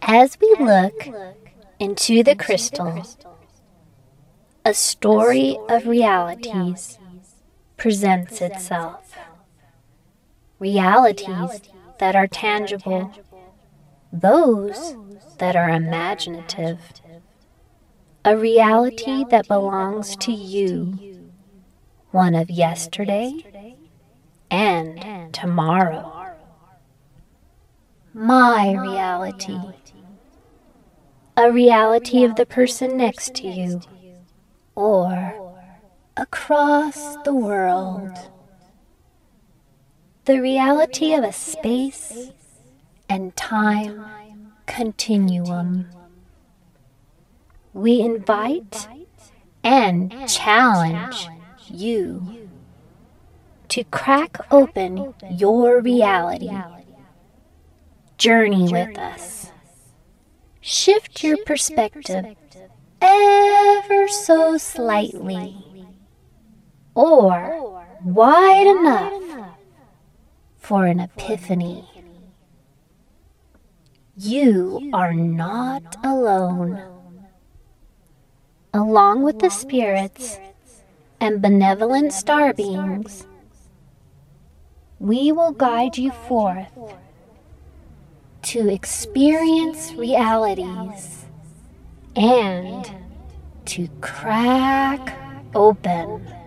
As we look into the crystal, a story of realities presents itself. Realities that are tangible, those that are imaginative. A reality that belongs to you, one of yesterday and tomorrow. My reality. A reality of the person next to you, or across the world. The reality of a space and time continuum. We invite and challenge you to crack open your reality. Journey with us. Shift your perspective ever so slightly, or wide enough for an epiphany. You are not alone. Along with the spirits and benevolent star beings, we will guide you forth to experience realities and to crack open